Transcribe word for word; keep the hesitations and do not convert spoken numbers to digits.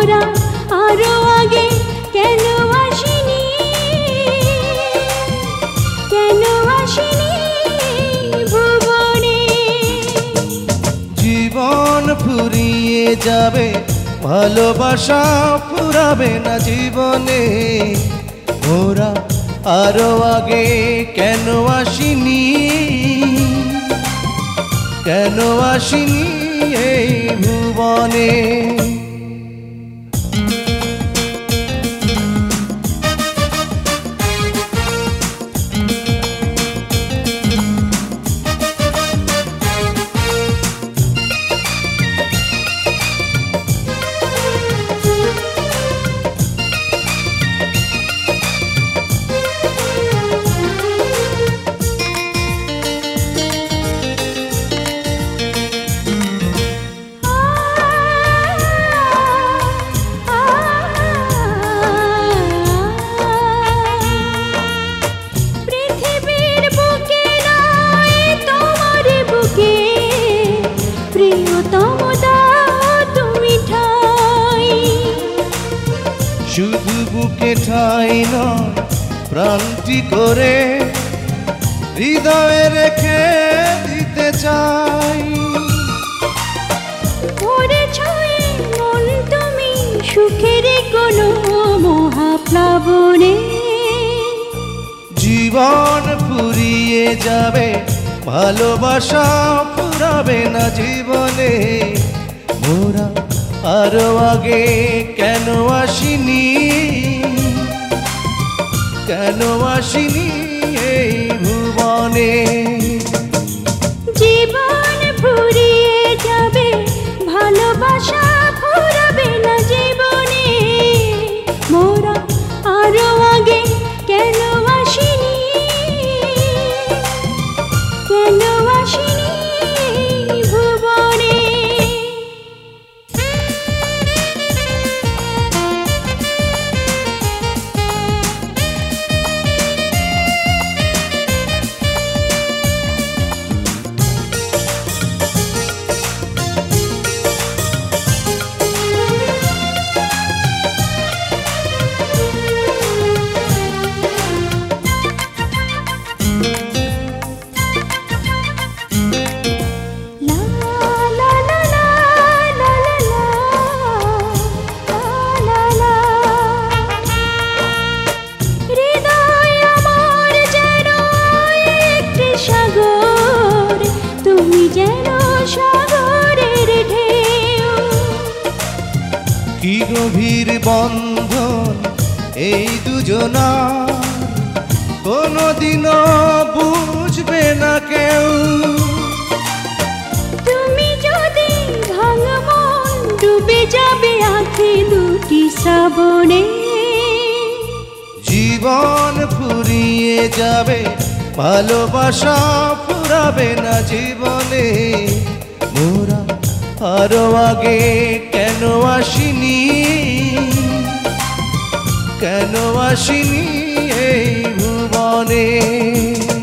মোরা আরো আগে কেন আসিনি, কেন আসিনি ভুবনে। জীবন ফুরিয়ে যাবে, ভালোবাসা ফুরাবে না জীবনে। মোরা আরো আগে কেন আসিনি, কেন আসিনি এই ভুবনে। শুধু বুকে ঠাই নয়, প্রাণটি করে হৃদয়ে রেখে দিতে চাই। মন তুমি সুখের কোনো মহাপ্লাবনে। জীবন ফুরিয়ে যাবে, ভালোবাসা ফুরাবে না জীবনে। মোরা আরো আগে কেন আসিনি, কেন আসিনি এই ভুবনে। জীবন ফুরিয়ে যাবে, ভালোবাসা ফুরাবে না জীবনে। মোরা আরো আগে কেন আসিনি, কেন আসিনি ভুবনে। কি গভীর বন্ধন এই দুজনার, কোনদিনও বুঝবে না কেউ। তুমি যদি ভাঙা মন, ডুবে যাবে আঁখি দুটি শ্রাবণে। জীবন ফুরিয়ে যাবে, ভালোবাসা ফুরাবে না জীবনে। মোরা আরো আগে কেন আসিনি, কেন আসিনি এই ভুবনে।